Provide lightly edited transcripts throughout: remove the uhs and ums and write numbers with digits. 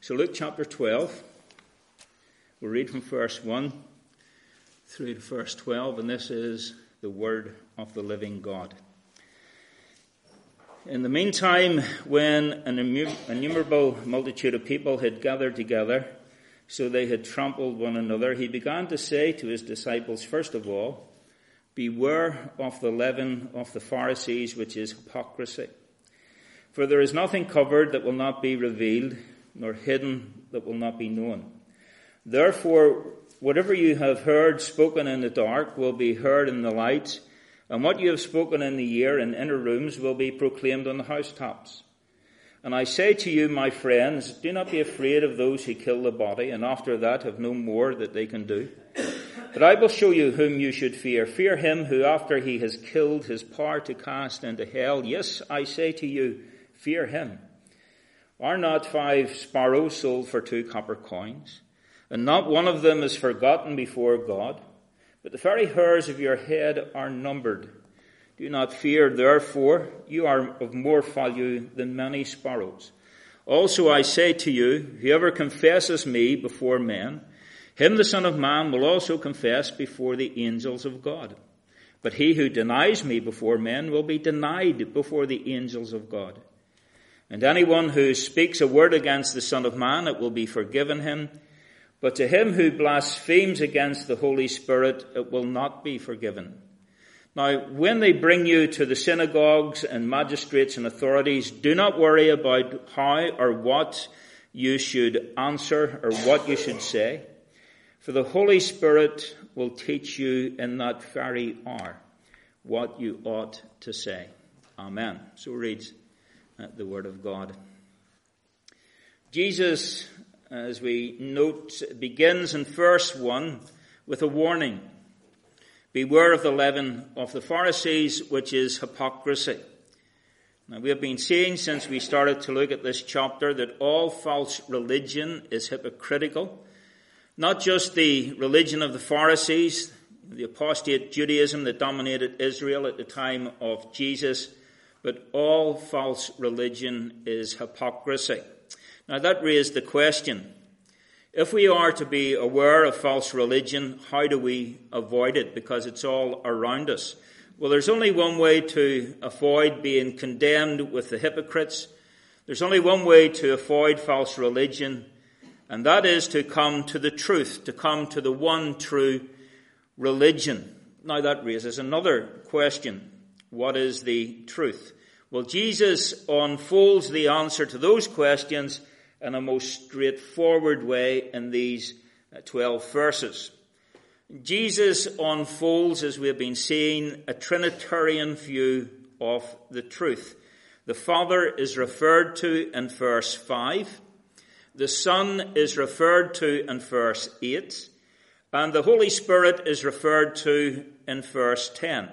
So Luke chapter 12, we'll read from verse 1 through to verse 12, and this is the word of the living God. In the meantime, when an innumerable multitude of people had gathered together, so they had trampled one another, he began to say to his disciples, first of all, beware of the leaven of the Pharisees, which is hypocrisy. For there is nothing covered that will not be revealed, nor hidden that will not be known. Therefore, whatever you have heard spoken in the dark will be heard in the light, and what you have spoken in the ear in inner rooms will be proclaimed on the housetops. And I say to you, my friends, do not be afraid of those who kill the body, and after that have no more that they can do. But I will show you whom you should fear. Fear him who, after he has killed, has power to cast into hell. Yes, I say to you, fear him. Are not 5 sparrows sold for 2 copper coins? And not one of them is forgotten before God? But the very hairs of your head are numbered. Do not fear, therefore, you are of more value than many sparrows. Also I say to you, whoever confesses me before men, him the Son of Man will also confess before the angels of God. But he who denies me before men will be denied before the angels of God. And anyone who speaks a word against the Son of Man, it will be forgiven him. But to him who blasphemes against the Holy Spirit, it will not be forgiven. Now, when they bring you to the synagogues and magistrates and authorities, do not worry about how or what you should answer or what you should say. For the Holy Spirit will teach you in that very hour what you ought to say. Amen. So reads the word of God. Jesus, as we note, begins in verse 1 with a warning. Beware of the leaven of the Pharisees, which is hypocrisy. Now, we have been seeing since we started to look at this chapter that all false religion is hypocritical. Not just the religion of the Pharisees, the apostate Judaism that dominated Israel at the time of Jesus, but all false religion is hypocrisy. Now that raised the question, if we are to be aware of false religion, how do we avoid it? Because it's all around us. Well, there's only one way to avoid being condemned with the hypocrites. There's only one way to avoid false religion, and that is to come to the truth, to come to the one true religion. Now that raises another question. What is the truth? Well, Jesus unfolds the answer to those questions in a most straightforward way in these 12 verses. Jesus unfolds, as we have been seeing, a Trinitarian view of the truth. The Father is referred to in verse 5. The Son is referred to in verse 8. And the Holy Spirit is referred to in verse 10.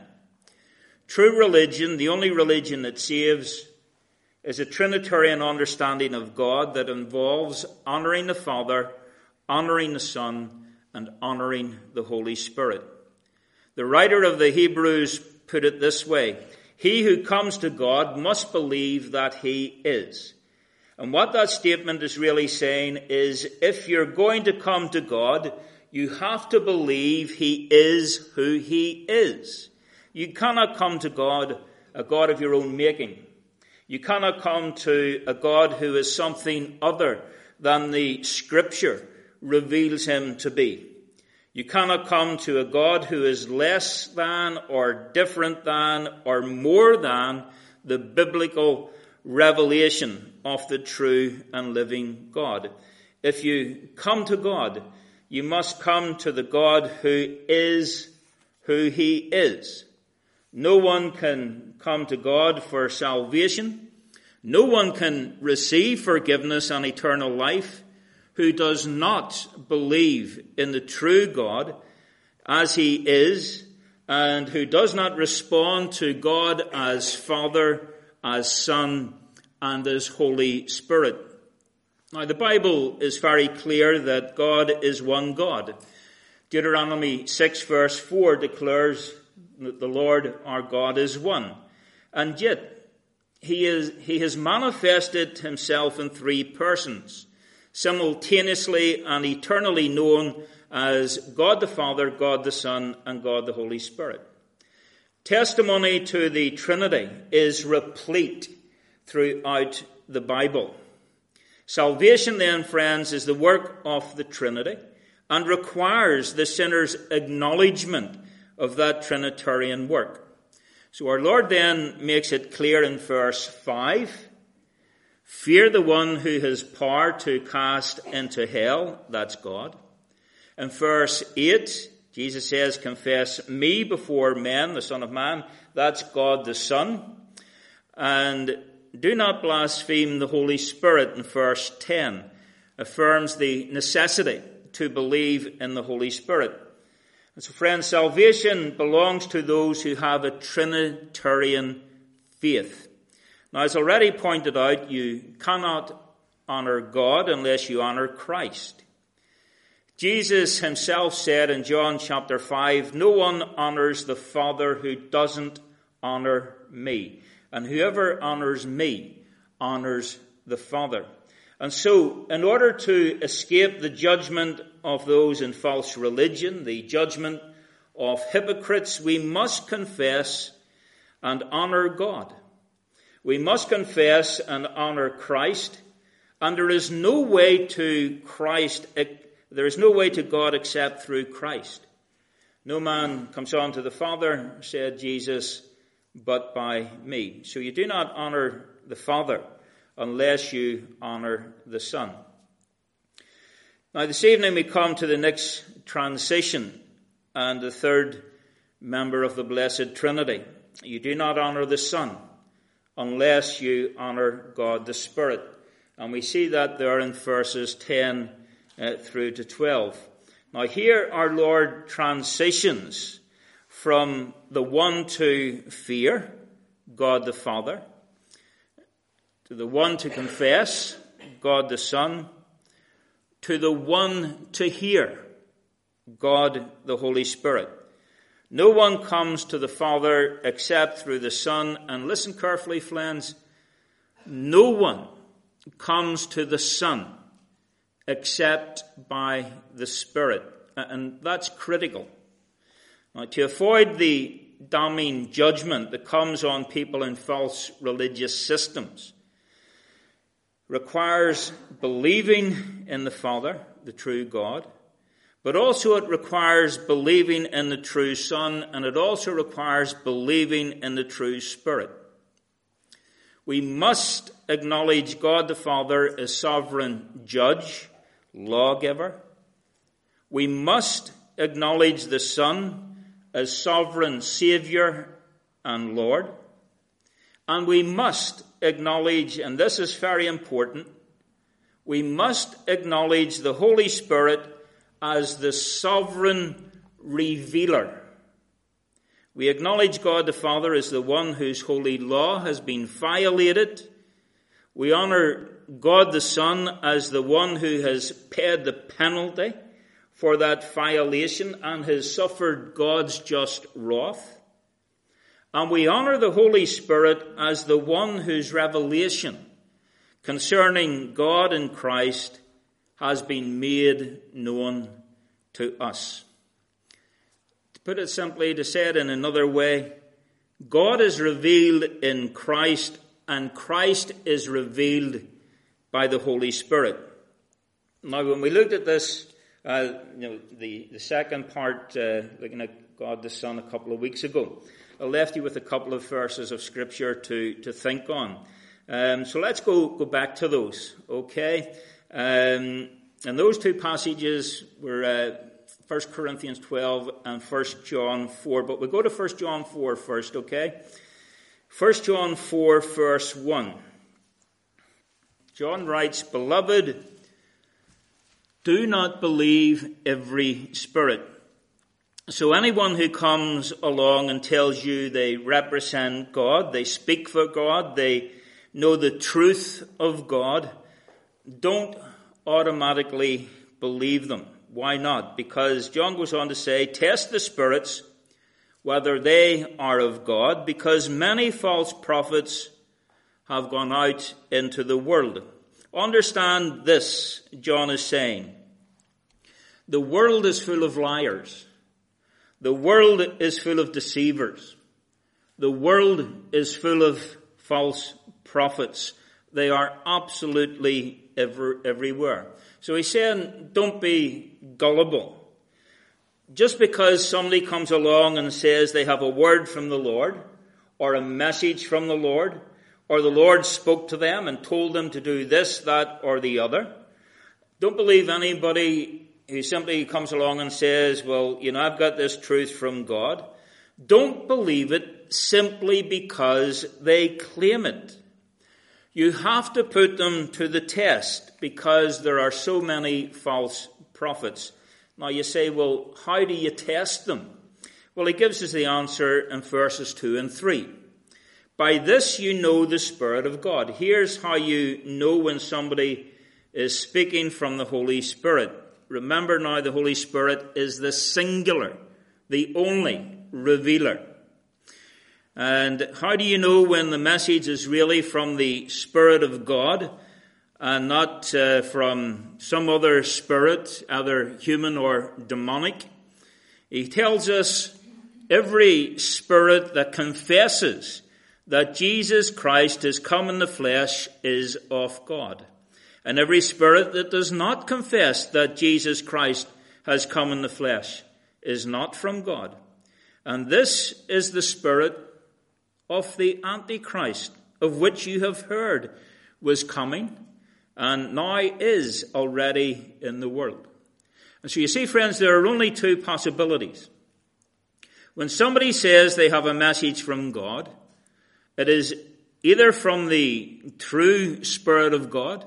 True religion, the only religion that saves, is a Trinitarian understanding of God that involves honoring the Father, honoring the Son, and honoring the Holy Spirit. The writer of the Hebrews put it this way: he who comes to God must believe that he is. And what that statement is really saying is, if you're going to come to God, you have to believe he is who he is. You cannot come to God, a God of your own making. You cannot come to a God who is something other than the Scripture reveals him to be. You cannot come to a God who is less than or different than or more than the biblical revelation of the true and living God. If you come to God, you must come to the God who is who he is. No one can come to God for salvation. No one can receive forgiveness and eternal life who does not believe in the true God as he is, and who does not respond to God as Father, as Son, and as Holy Spirit. Now, the Bible is very clear that God is one God. Deuteronomy 6 verse 4 declares that the Lord our God is one. And yet, he has manifested himself in 3 persons. simultaneously and eternally known as God the Father, God the Son, and God the Holy Spirit. Testimony to the Trinity is replete throughout the Bible. Salvation then, friends, is the work of the Trinity and requires the sinner's acknowledgement of that Trinitarian work. So our Lord then makes it clear in verse 5, fear the one who has power to cast into hell, that's God. In verse 8, Jesus says, confess me before men, the Son of Man, that's God the Son. And do not blaspheme the Holy Spirit in verse 10, affirms the necessity to believe in the Holy Spirit. And so, friends, salvation belongs to those who have a Trinitarian faith. Now, as already pointed out, you cannot honor God unless you honor Christ. Jesus himself said in John chapter 5, no one honors the Father who doesn't honor me. And whoever honors me honors the Father. And so, in order to escape the judgment of those in false religion, the judgment of hypocrites, we must confess and honor God. We must confess and honor Christ, and there is no way to God except through Christ. No man comes on to the Father, said Jesus, but by me. So you do not honor the Father unless you honor the Son. Now this evening we come to the next transition and the third member of the Blessed Trinity. You do not honor the Son unless you honor God the Spirit. And we see that there in verses 10 through to 12. Now here our Lord transitions from the one to fear, God the Father, to the one to confess, God the Son, to the one to hear, God the Holy Spirit. No one comes to the Father except through the Son. And listen carefully, friends, no one comes to the Son except by the Spirit. And that's critical. Now, to avoid the damning judgment that comes on people in false religious systems requires believing in the Father, the true God, but also it requires believing in the true Son, and it also requires believing in the true Spirit. We must acknowledge God the Father as sovereign judge, lawgiver. We must acknowledge the Son as sovereign Saviour and Lord. And we must acknowledge, and this is very important, we must acknowledge the Holy Spirit as the sovereign revealer. We acknowledge God the Father as the one whose holy law has been violated. We honor God the Son as the one who has paid the penalty for that violation and has suffered God's just wrath. And we honor the Holy Spirit as the one whose revelation concerning God and Christ has been made known to us. To put it simply, to say it in another way, God is revealed in Christ and Christ is revealed by the Holy Spirit. Now, when we looked at this, the second part, looking at God the Son a couple of weeks ago, I left you with a couple of verses of Scripture to think on. So let's go back to those, okay? And those two passages were 1 Corinthians 12 and 1 John 4. But we'll go to 1 John 4 first, okay? 1 John 4, verse 1. John writes, Beloved, do not believe every spirit. So anyone who comes along and tells you they represent God, they speak for God, they know the truth of God, don't automatically believe them. Why not? Because John goes on to say, test the spirits, whether they are of God, because many false prophets have gone out into the world. Understand this, John is saying. The world is full of liars. The world is full of deceivers. The world is full of false prophets. They are absolutely everywhere. So he's saying, don't be gullible. Just because somebody comes along and says they have a word from the Lord, or a message from the Lord, or the Lord spoke to them and told them to do this, that, or the other, don't believe anybody who simply comes along and says, well, I've got this truth from God. Don't believe it simply because they claim it. You have to put them to the test because there are so many false prophets. Now you say, well, how do you test them? Well, he gives us the answer in verses 2 and 3. By this you know the Spirit of God. Here's how you know when somebody is speaking from the Holy Spirit. Remember now, the Holy Spirit is the singular, the only revealer. And how do you know when the message is really from the Spirit of God and not from some other spirit, either human or demonic? He tells us every spirit that confesses that Jesus Christ has come in the flesh is of God. And every spirit that does not confess that Jesus Christ has come in the flesh is not from God. And this is the spirit of the Antichrist, of which you have heard was coming and now is already in the world. And so you see, friends, there are only two possibilities. When somebody says they have a message from God, it is either from the true Spirit of God,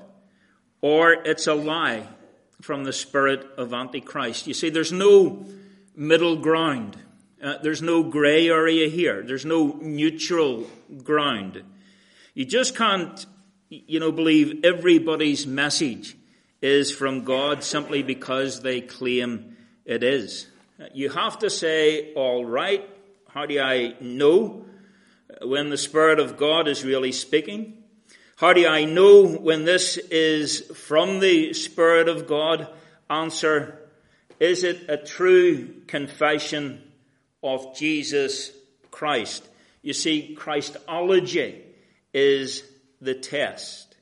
or it's a lie from the spirit of Antichrist. You see, there's no middle ground. There's no gray area here. There's no neutral ground. You just can't, believe everybody's message is from God simply because they claim it is. You have to say, all right, how do I know when the Spirit of God is really speaking? How do I know when this is from the Spirit of God? Answer, is it a true confession of Jesus Christ? You see, Christology is the test.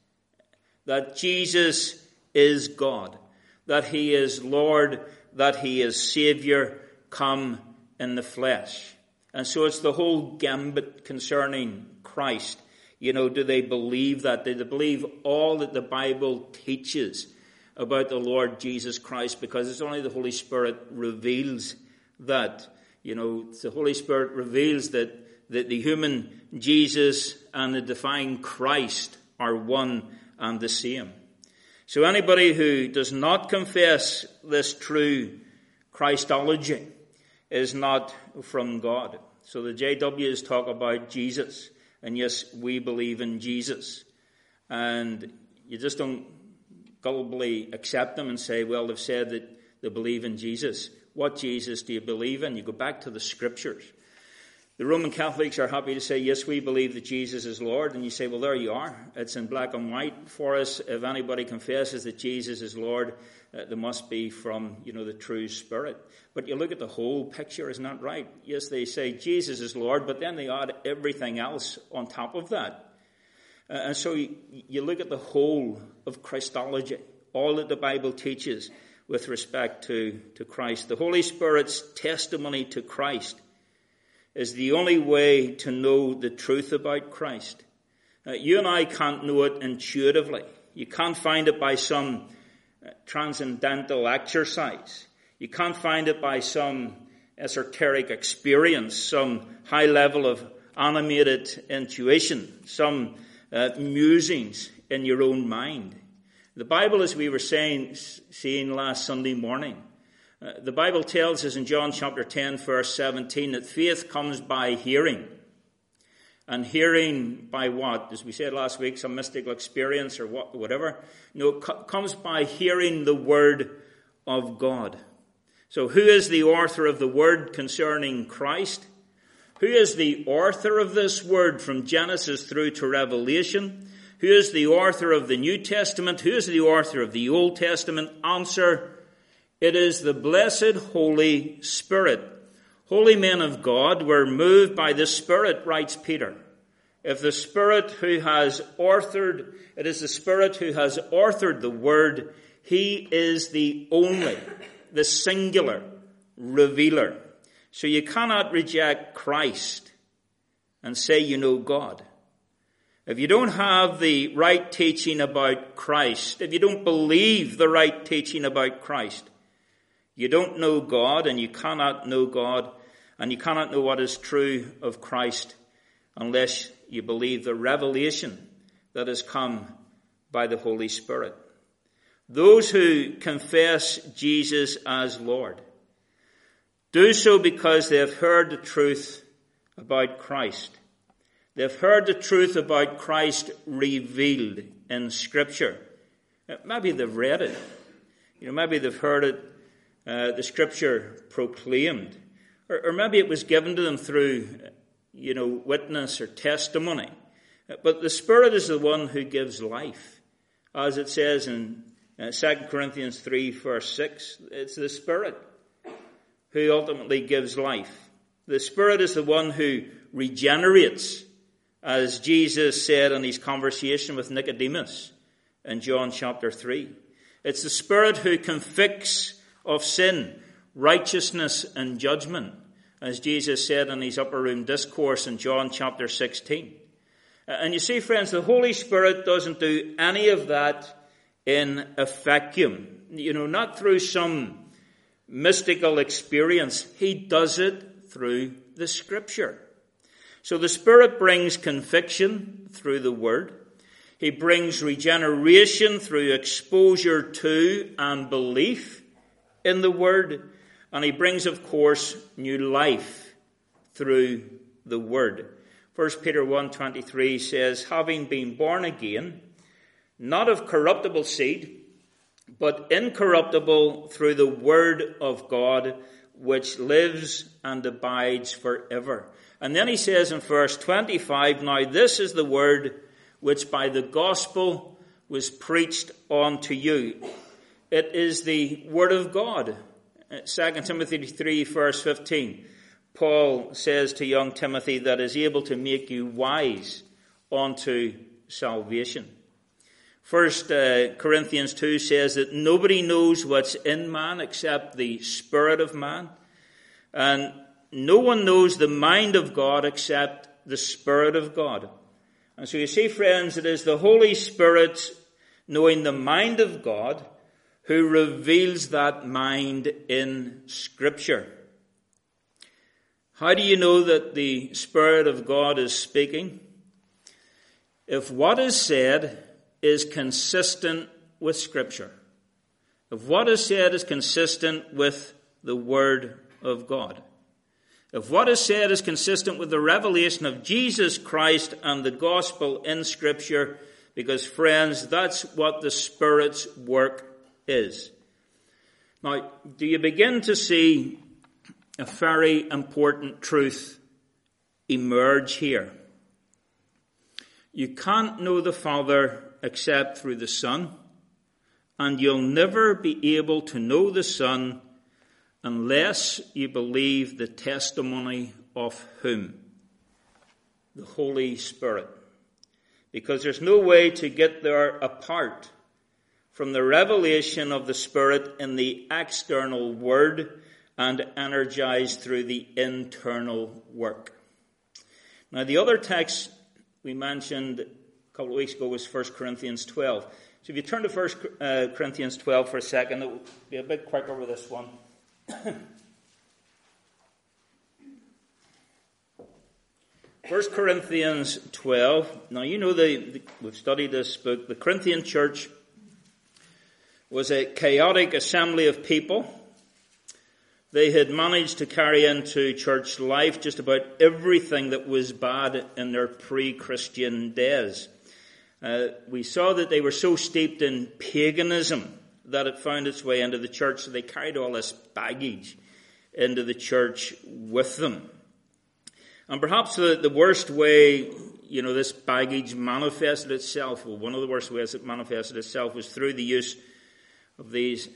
That Jesus is God. That he is Lord. That he is Savior come in the flesh. And so it's the whole gambit concerning Christ. Do they believe that? Do they believe all that the Bible teaches about the Lord Jesus Christ? Because it's only the Holy Spirit reveals that. The Holy Spirit reveals that the human Jesus and the divine Christ are one and the same. So anybody who does not confess this true Christology is not from God. So the JWs talk about Jesus. And yes, we believe in Jesus. And you just don't gullibly accept them and say, well, they've said that they believe in Jesus. What Jesus do you believe in? You go back to the Scriptures. The Roman Catholics are happy to say, yes, we believe that Jesus is Lord. And you say, well, there you are. It's in black and white for us. If anybody confesses that Jesus is Lord, there must be from, the true Spirit. But you look at the whole picture, isn't that right? Yes, they say Jesus is Lord, but then they add everything else on top of that. And so you look at the whole of Christology, all that the Bible teaches with respect to Christ. The Holy Spirit's testimony to Christ is the only way to know the truth about Christ. You and I can't know it intuitively. You can't find it by some transcendental exercise. You can't find it by some esoteric experience, some high level of animated intuition, some musings in your own mind. The Bible, as we were seeing last Sunday morning, the Bible tells us in John chapter 10, verse 17, that faith comes by hearing. And hearing by what? As we said last week, some mystical experience or whatever. No, it comes by hearing the word of God. So who is the author of the word concerning Christ? Who is the author of this word from Genesis through to Revelation? Who Who is the author of the New Testament? Who is the author of the Old Testament? Answer, it is the blessed Holy Spirit. Holy men of God were moved by the Spirit, writes Peter. If the Spirit who has authored, it is the Spirit who has authored the Word, he is the only, the singular revealer. So you cannot reject Christ and say you know God. If you don't have the right teaching about Christ, if you don't believe the right teaching about Christ, you don't know God, and you cannot know God, and you cannot know what is true of Christ unless you believe the revelation that has come by the Holy Spirit. Those who confess Jesus as Lord do so because they have heard the truth about Christ. They've heard the truth about Christ revealed in Scripture. Maybe they've read it. Maybe they've heard it, the Scripture proclaimed. Or maybe it was given to them through, witness or testimony. But the Spirit is the one who gives life. As it says in 2 Corinthians 3, verse 6, it's the Spirit who ultimately gives life. The Spirit is the one who regenerates, as Jesus said in his conversation with Nicodemus in John chapter 3. It's the Spirit who convicts of sin, righteousness and judgment, as Jesus said in his upper room discourse in John chapter 16. And you see, friends, the Holy Spirit doesn't do any of that in a vacuum. Not through some mystical experience. He does it through the Scripture. So the Spirit brings conviction through the Word. He brings regeneration through exposure to and belief in the Word. And he brings, of course, new life through the Word. 1 Peter 1:23 says, having been born again, not of corruptible seed, but incorruptible through the Word of God, which lives and abides forever. And then he says in verse 25, now this is the word which by the gospel was preached unto you. It is the word of God. 2 Timothy 3, verse 15. Paul says to young Timothy that is able to make you wise unto salvation. 1 Corinthians 2 says that nobody knows what's in man except the spirit of man. And no one knows the mind of God except the Spirit of God. And so you see, friends, it is the Holy Spirit, knowing the mind of God, who reveals that mind in Scripture. How do you know that the Spirit of God is speaking? If what is said is consistent with Scripture. If what is said is consistent with the Word of God. If what is said is consistent with the revelation of Jesus Christ and the gospel in Scripture, because, friends, that's what the Spirit's work is. Now, do you begin to see a very important truth emerge here? You can't know the Father except through the Son, and you'll never be able to know the Son unless you believe the testimony of whom? The Holy Spirit. Because there's no way to get there apart from the revelation of the Spirit in the external word and energized through the internal work. Now, the other text we mentioned a couple of weeks ago was 1 Corinthians 12. So if you turn to 1 Corinthians 12 for a second, it will be a bit quicker with this one. 1 Corinthians 12. Now, you know, we've studied this book. The Corinthian church was a chaotic assembly of people. They had managed to carry into church life just about everything that was bad in their pre-Christian days. We saw that they were so steeped in paganism that it found its way into the church, so they carried all this baggage into the church with them. And perhaps the worst way this baggage manifested itself, well, one of the worst ways it manifested itself was through the use of these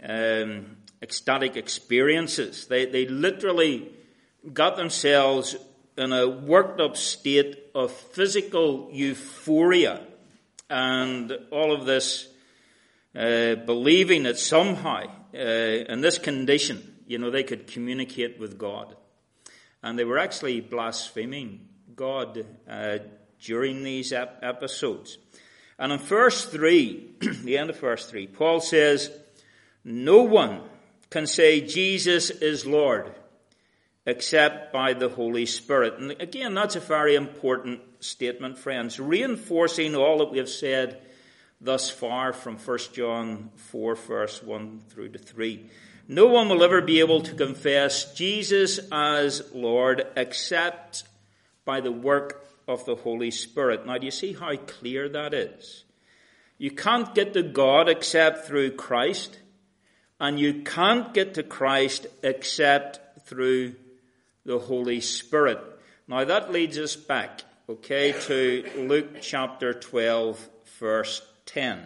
ecstatic experiences. They literally got themselves in a worked up state of physical euphoria, and all of this believing that somehow in this condition, they could communicate with God. And they were actually blaspheming God during these episodes. And in verse 3, the end of verse 3, Paul says, "No one can say Jesus is Lord except by the Holy Spirit." And again, that's a very important statement, friends, reinforcing all that we have said thus far from 1 John 4, verse 1 through to 3. No one will ever be able to confess Jesus as Lord except by the work of the Holy Spirit. Now, do you see how clear that is? You can't get to God except through Christ, and you can't get to Christ except through the Holy Spirit. Now, that leads us back, to Luke chapter 12, verse 10,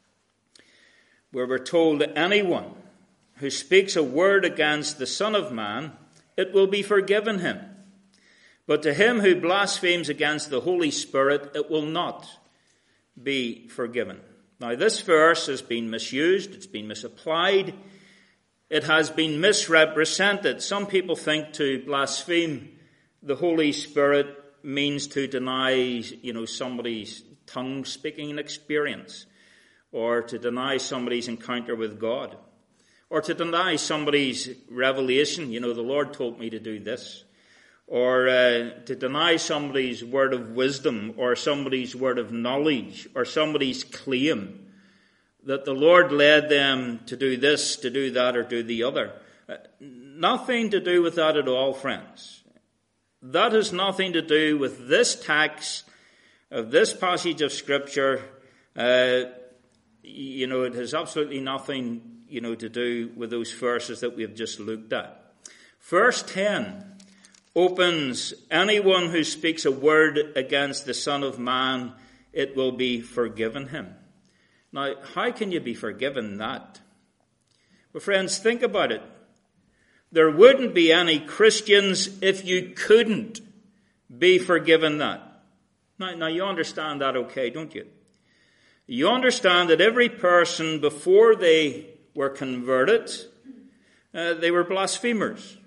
where we're told that anyone who speaks a word against the Son of Man, it will be forgiven him. But to him who blasphemes against the Holy Spirit, it will not be forgiven. Now, this verse has been misused, it's been misapplied, it has been misrepresented. Some people think to blaspheme the Holy Spirit means to deny, somebody's tongue-speaking experience, or to deny somebody's encounter with God, or to deny somebody's revelation, the Lord told me to do this, or to deny somebody's word of wisdom, or somebody's word of knowledge, or somebody's claim that the Lord led them to do this, to do that, or do the other. Nothing to do with that at all, friends. That has nothing to do with this text of this passage of Scripture. It has absolutely nothing to do with those verses that we have just looked at. Verse 10 opens, anyone who speaks a word against the Son of Man, it will be forgiven him. Now, how can you be forgiven that? Well, friends, think about it. There wouldn't be any Christians if you couldn't be forgiven that. Now you understand that okay, don't you? You understand that every person, before they were converted, they were blasphemers.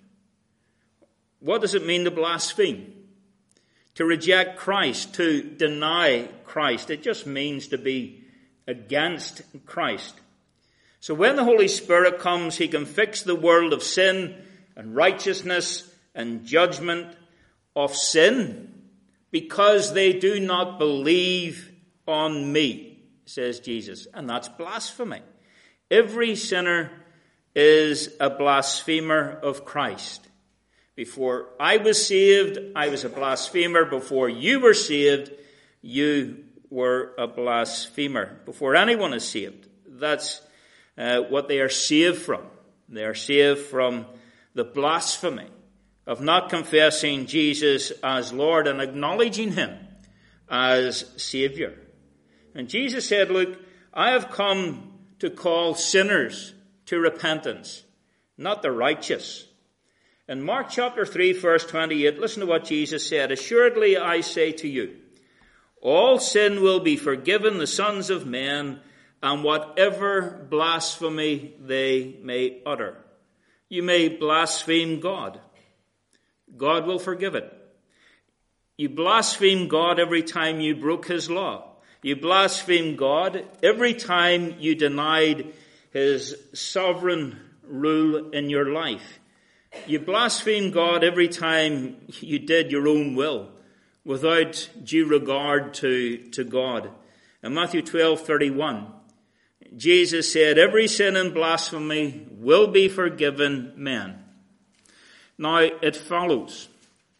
What does it mean to blaspheme? To reject Christ, to deny Christ. It just means to be against Christ. So when the Holy Spirit comes, he can fix the world of sin and righteousness and judgment of sin because they do not believe on me, says Jesus. And that's blasphemy. Every sinner is a blasphemer of Christ. Before I was saved, I was a blasphemer. Before you were saved, you were a blasphemer. Before anyone is saved, that's what they are saved from. They are saved from the blasphemy of not confessing Jesus as Lord and acknowledging him as Savior. And Jesus said, look, I have come to call sinners to repentance, not the righteous. In Mark chapter 3, verse 28, listen to what Jesus said. Assuredly, I say to you, all sin will be forgiven the sons of men, and whatever blasphemy they may utter. You may blaspheme God. God will forgive it. You blaspheme God every time you broke his law. You blaspheme God every time you denied his sovereign rule in your life. You blaspheme God every time you did your own will without due regard to God. In Matthew 12:31, Jesus said, every sin and blasphemy will be forgiven men. Now, it follows,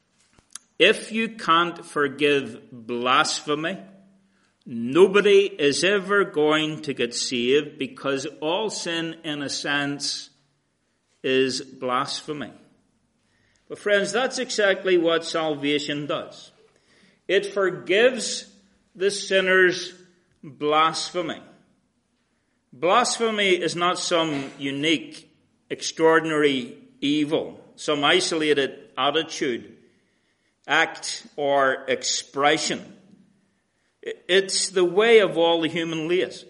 if you can't forgive blasphemy, nobody is ever going to get saved, because all sin, in a sense, is blasphemy. But friends, that's exactly what salvation does. It forgives the sinner's blasphemy. Blasphemy is not some unique, extraordinary evil, some isolated attitude, act, or expression. It's the way of all the human race.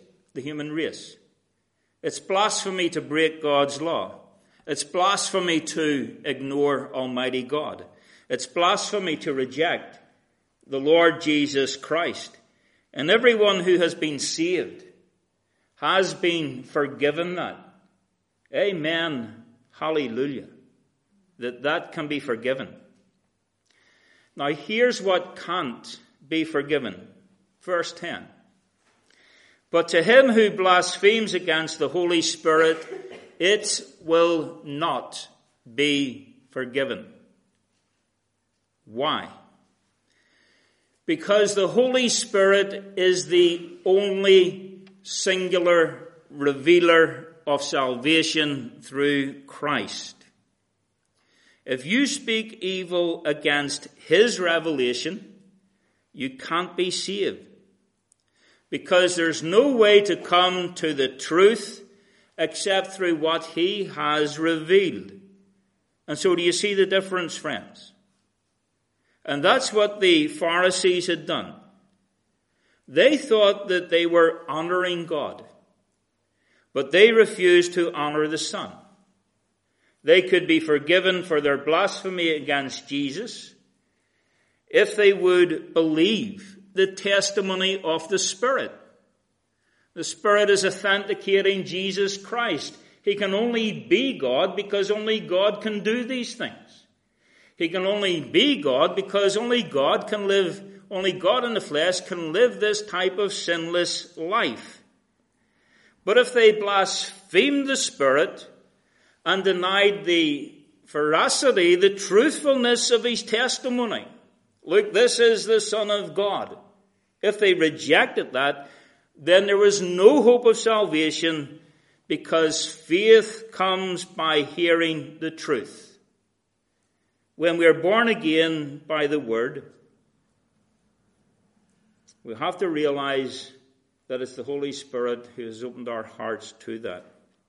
It's blasphemy to break God's law. It's blasphemy to ignore Almighty God. It's blasphemy to reject the Lord Jesus Christ. And everyone who has been saved has been forgiven that. Amen. Hallelujah. That can be forgiven. Now here's what can't be forgiven. Verse 10. But to him who blasphemes against the Holy Spirit, it will not be forgiven. Why? Because the Holy Spirit is the only singular revealer of salvation through Christ. If you speak evil against his revelation, you can't be saved. Because there's no way to come to the truth except through what he has revealed. And so do you see the difference, friends? And that's what the Pharisees had done. They thought that they were honoring God, but they refused to honor the Son. They could be forgiven for their blasphemy against Jesus if they would believe the testimony of the Spirit. The Spirit is authenticating Jesus Christ. He can only be God because only God can do these things. He can only be God because only God in the flesh can live this type of sinless life. But if they blasphemed the Spirit and denied the veracity, the truthfulness of his testimony, look, this is the Son of God. If they rejected that, then there was no hope of salvation, because faith comes by hearing the truth. When we are born again by the Word, we have to realize that it's the Holy Spirit who has opened our hearts to that.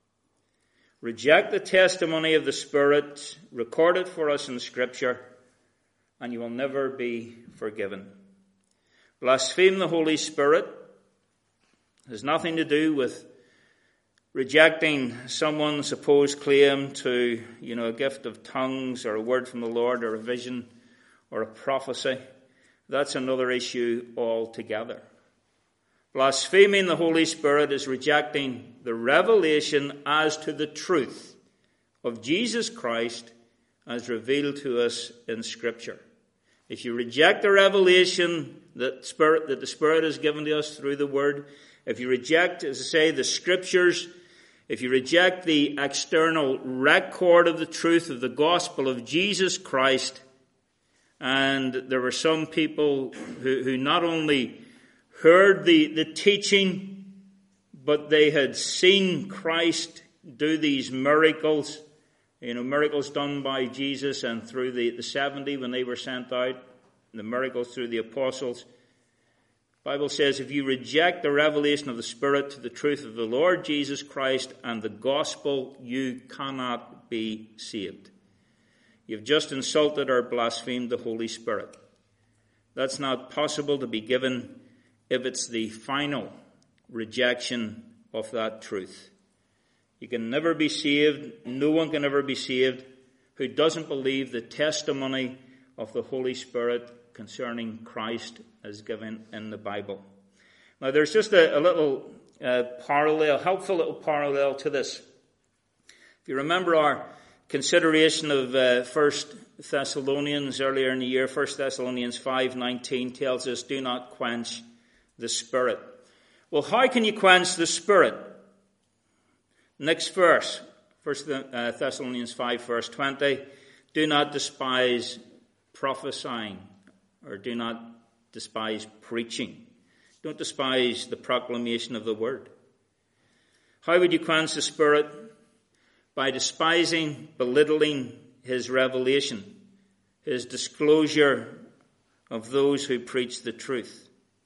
Reject the testimony of the Spirit recorded for us in Scripture, and you will never be forgiven. Blaspheme the Holy Spirit has nothing to do with rejecting someone's supposed claim to, a gift of tongues or a word from the Lord or a vision or a prophecy. That's another issue altogether. Blaspheming the Holy Spirit is rejecting the revelation as to the truth of Jesus Christ as revealed to us in Scripture. If you reject the revelation that the Spirit has given to us through the Word, if you reject, as I say, the Scriptures, if you reject the external record of the truth of the gospel of Jesus Christ, and there were some people who not only heard the teaching, but they had seen Christ do these miracles, miracles done by Jesus and through the 70 when they were sent out, the miracles through the apostles. The Bible says if you reject the revelation of the Spirit to the truth of the Lord Jesus Christ and the gospel, you cannot be saved. You've just insulted or blasphemed the Holy Spirit. That's not possible to be given if it's the final rejection of that truth. You can never be saved. No one can ever be saved who doesn't believe the testimony of the Holy Spirit concerning Christ as given in the Bible. Now there's just a little helpful little parallel to this. If you remember our consideration of 1 Thessalonians earlier in the year, 1 Thessalonians 5:19 tells us, do not quench the Spirit. Well, how can you quench the Spirit? Next verse, 1 Thessalonians 5 verse 20, do not despise prophesying, or do not despise preaching. Don't despise the proclamation of the word. How would you quench the Spirit? By despising, belittling his revelation, his disclosure of those who preach the truth.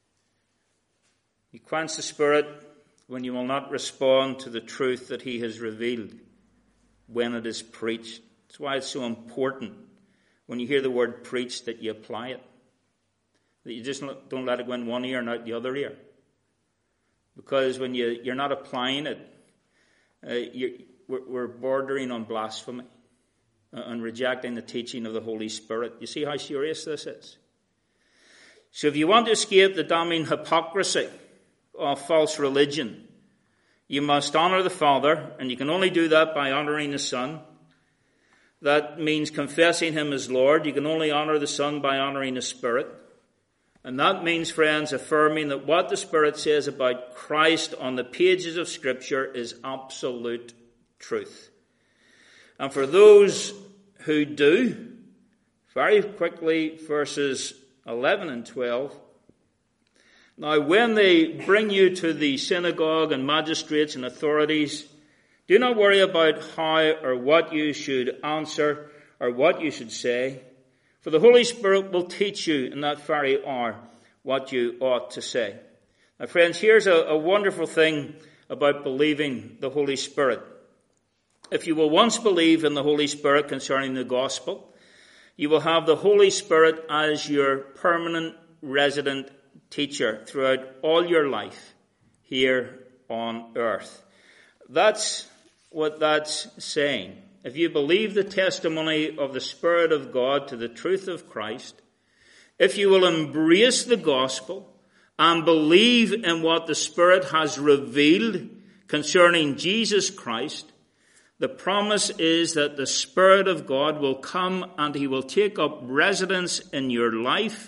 You quench the Spirit when you will not respond to the truth that he has revealed when it is preached. That's why it's so important when you hear the word preached that you apply it. That you just don't let it go in one ear and out the other ear. Because when you're not applying it, we're bordering on blasphemy and rejecting the teaching of the Holy Spirit. You see how serious this is? So if you want to escape the damning hypocrisy of false religion, you must honor the Father, and you can only do that by honoring the Son. That means confessing him as Lord. You can only honor the Son by honoring the Spirit. And that means, friends, affirming that what the Spirit says about Christ on the pages of Scripture is absolute truth. And for those who do, very quickly, verses 11 and 12. Now, when they bring you to the synagogue and magistrates and authorities, do not worry about how or what you should answer or what you should say, for the Holy Spirit will teach you in that very hour what you ought to say. Now, friends, here's a wonderful thing about believing the Holy Spirit. If you will once believe in the Holy Spirit concerning the gospel, you will have the Holy Spirit as your permanent resident teacher throughout all your life here on earth. That's what that's saying. If you believe the testimony of the Spirit of God to the truth of Christ, if you will embrace the gospel and believe in what the Spirit has revealed concerning Jesus Christ, the promise is that the Spirit of God will come and he will take up residence in your life.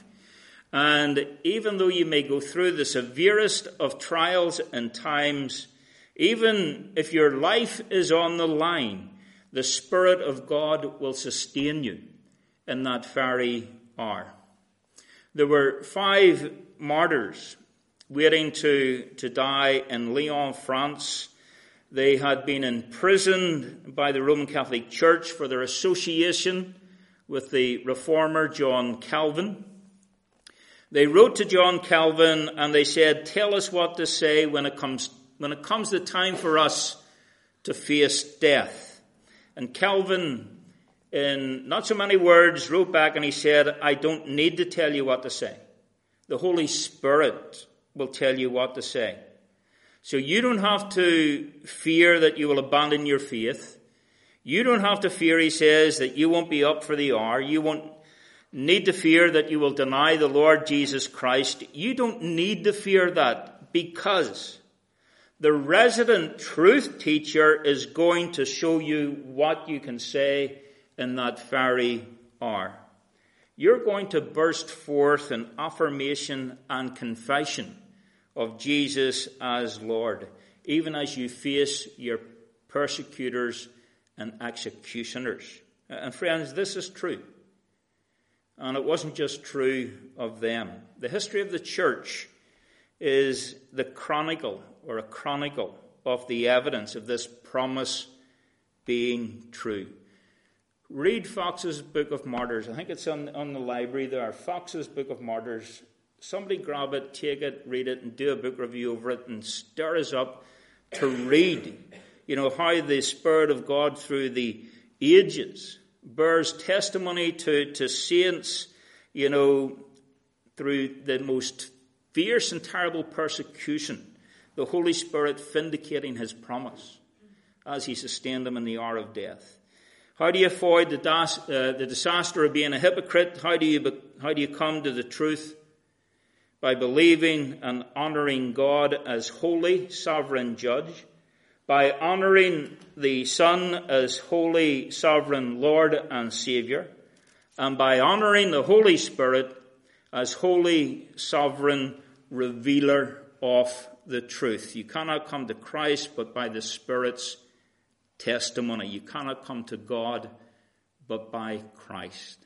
And even though you may go through the severest of trials and times, even if your life is on the line, the Spirit of God will sustain you in that very hour. There were 5 martyrs waiting to die in Lyon, France. They had been imprisoned by the Roman Catholic Church for their association with the reformer John Calvin. They wrote to John Calvin and they said, tell us what to say when it comes the time for us to face death. And Calvin, in not so many words, wrote back and he said, I don't need to tell you what to say. The Holy Spirit will tell you what to say. So you don't have to fear that you will abandon your faith. You don't have to fear, he says, that you won't be up for the hour. You won't need to fear that you will deny the Lord Jesus Christ. You don't need to fear that, because the resident truth teacher is going to show you what you can say in that very hour. You're going to burst forth in affirmation and confession of Jesus as Lord, even as you face your persecutors and executioners. And friends, this is true. And it wasn't just true of them. The history of the church is a chronicle of the evidence of this promise being true. Read Fox's Book of Martyrs. I think it's on the library there. Fox's Book of Martyrs. Somebody grab it, take it, read it, and do a book review over it, and stir us up to read, how the Spirit of God through the ages bears testimony to saints, through the most fierce and terrible persecution, the Holy Spirit vindicating his promise as he sustained them in the hour of death. How do you avoid the disaster of being a hypocrite? How do you come to the truth? By believing and honoring God as holy, sovereign judge, by honoring the Son as holy, sovereign Lord and Savior, and by honoring the Holy Spirit as holy, sovereign revealer of the truth. You cannot come to Christ but by the Spirit's testimony. You cannot come to God but by Christ.